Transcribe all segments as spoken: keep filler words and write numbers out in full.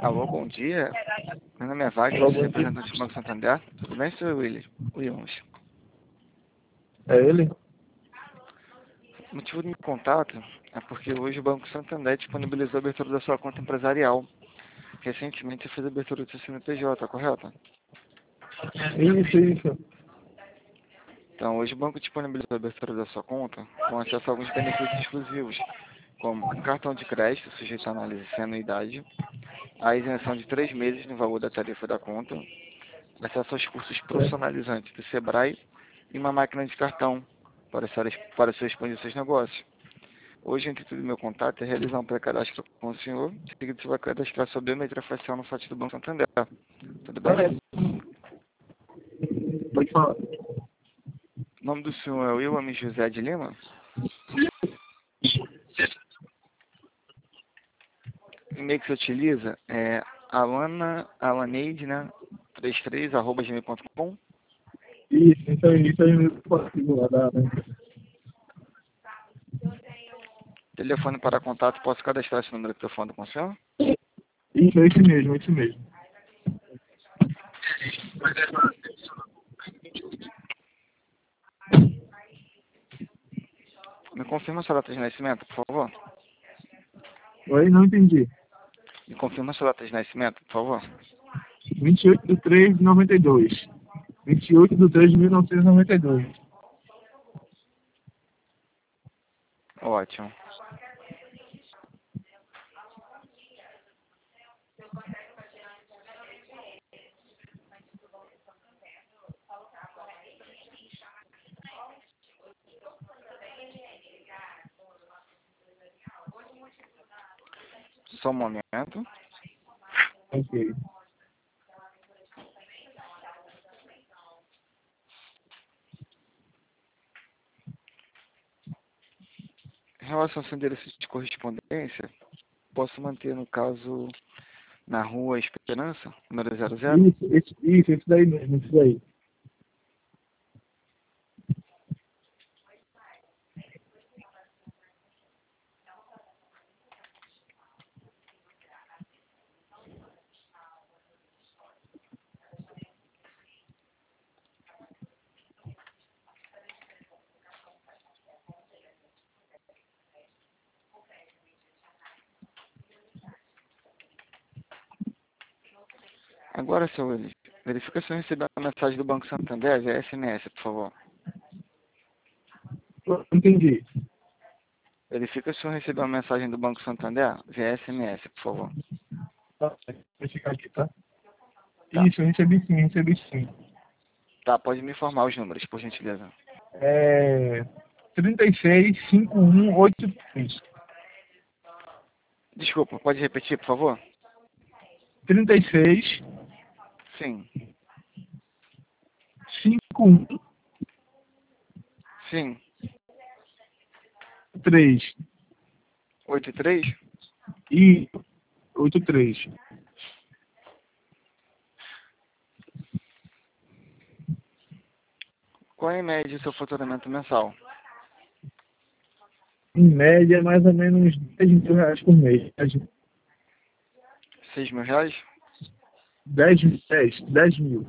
Alô, bom dia. Meu nome é Wagner, sou representante do Banco Santander. Tudo bem, senhor William? Williams? É ele? O motivo do meu contato é porque hoje o Banco Santander disponibilizou a abertura da sua conta empresarial. Recentemente você fez a abertura do seu C N P J, correto? Isso, isso. Então, hoje o banco disponibilizou a abertura da sua conta com acesso a alguns benefícios exclusivos, como um cartão de crédito sujeito à análise sem anuidade, a isenção de três meses no valor da tarifa da conta, acesso aos cursos profissionalizantes do Sebrae e uma máquina de cartão para, suas- para sua expandir seus negócios. Hoje, o intuito do meu contato é realizar um pré-cadastro com o senhor, em seguida você vai cadastrar sua biometria facial no site do Banco Santander. Tudo bem? Pode falar. O nome do senhor é William José de Lima? O e-mail que você utiliza é alana, alaneide, né? trinta e três, arroba gmail ponto com. Isso, isso aí, isso aí mesmo consigo lá dar, né? Telefone para contato, posso cadastrar esse número de telefone com o senhor? Isso, é esse mesmo, é esse mesmo. Me confirma sua data de nascimento, por favor. Oi, não entendi. Me confirma sua data de nascimento, por favor. vinte e oito de três de noventa e dois. vinte e oito de três de mil novecentos e noventa e dois. Ótimo. Só um momento. Ok. Em relação ao seu endereço de correspondência, posso manter, no caso, na rua Esperança, número zero zero? Isso, esse, isso, esse daí mesmo, esse daí. Agora, seu Willis, verifica se eu recebi a mensagem do Banco Santander via S M S, por favor. Eu entendi. Verifica se eu recebi a mensagem do Banco Santander via S M S, por favor. Tá, vou checar aqui, tá? Tá. Isso, eu recebi sim, recebi sim. Tá, pode me informar os números, por gentileza. É... trinta e seis, cinquenta e um, oitenta e três. Desculpa, pode repetir, por favor? trinta e seis, Sim. cinquenta e um, Sim. três. oito e três? E oitenta e três. Qual é a média do seu faturamento mensal? Em média, mais ou menos dez mil reais por mês. seis mil reais? dez, dez, dez mil.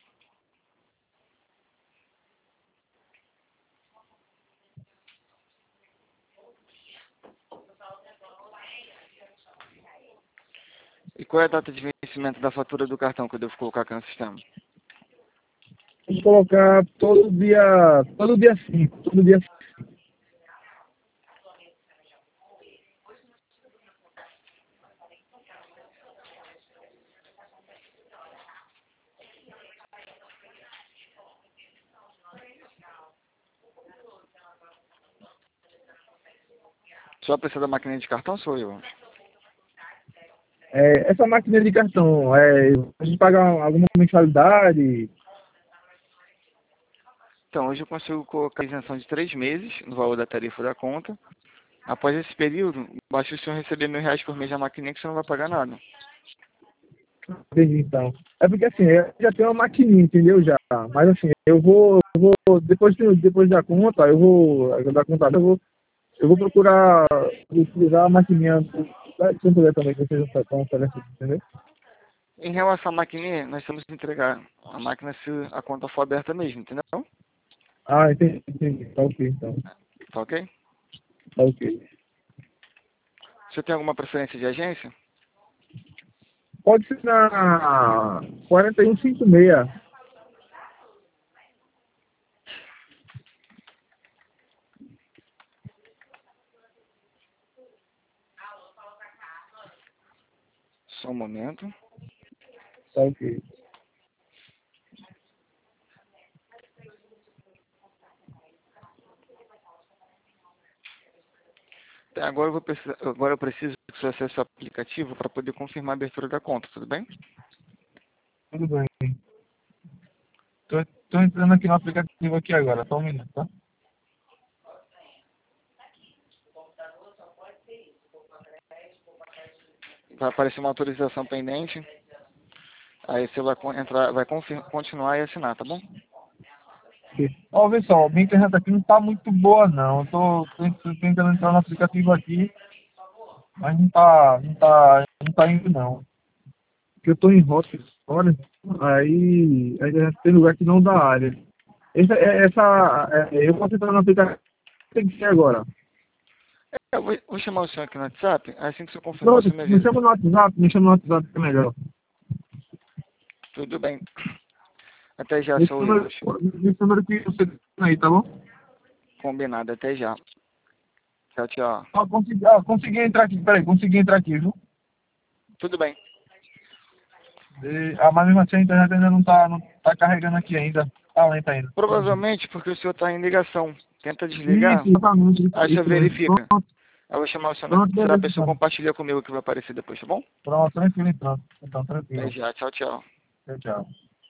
E qual é a data de vencimento da fatura do cartão que eu devo colocar aqui no sistema? Vamos colocar todo dia, todo dia cinco, todo dia cinco. Só precisa da maquininha de cartão, sou eu? É, essa máquina de cartão, é, a gente paga alguma mensalidade? Então, hoje eu consigo colocar a isenção de três meses no valor da tarifa da conta. Após esse período, basta o senhor receber mil reais por mês da maquininha que você não vai pagar nada. Entendi, então. É porque assim, eu já tenho uma maquininha, entendeu? Já. Mas assim, eu vou, eu vou depois, de- depois da conta, eu vou, da conta, eu vou, eu vou procurar utilizar a maquininha Vai se puder também, que vocês não estão oferecendo, entendeu? Em relação à maquininha, nós temos que entregar a máquina se a conta for aberta mesmo, entendeu? Ah, entendi, entendi. Tá ok, então. Tá ok? Tá ok. Você tem alguma preferência de agência? Pode ser na quarenta e um cinquenta e seis. Só um momento. Tá ok. Tá, agora eu, vou precisar, agora eu preciso que você acesse o aplicativo para poder confirmar a abertura da conta, tudo bem? Tudo bem. Tô, tô entrando aqui no aplicativo aqui agora, só um minuto, tá? Vai aparecer uma autorização pendente. Aí você vai con- entrar, vai confir- continuar e assinar, tá bom? Ó, vê só, minha internet aqui não tá muito boa não. Eu tô, tô, tô tentando entrar no aplicativo aqui, mas não tá, não tá, não tá indo não. Porque eu tô em rota agora, aí, aí tem lugar que não dá área. Essa, é- essa, é, eu posso entrar no aplicativo, tem que ser agora. É, Eu vou, vou chamar o senhor aqui no WhatsApp, assim que você confirmar, Não, você me me avisa. chama no WhatsApp, me chama no WhatsApp que é melhor. Tudo bem. Até já, Esse seu número, Willis. esse número que você tem aí, tá bom? Combinado, até já. Tchau, tchau. Ah, consegui, ah, consegui entrar aqui, peraí, consegui entrar aqui, viu? Tudo bem. E, ah, mas mesmo assim a internet ainda não tá, não tá carregando aqui ainda. Tá lenta ainda. Provavelmente porque o senhor está em ligação. Tenta desligar, Isso, exatamente. Isso, aí você isso mesmo. verifica. Pronto, Eu vou chamar o senhor, pronto, será a beleza, pessoa então. compartilha comigo que vai aparecer depois, tá bom? Pronto, tranquilo, então. Então, Até tranquilo. já, tchau, tchau. Tchau, tchau.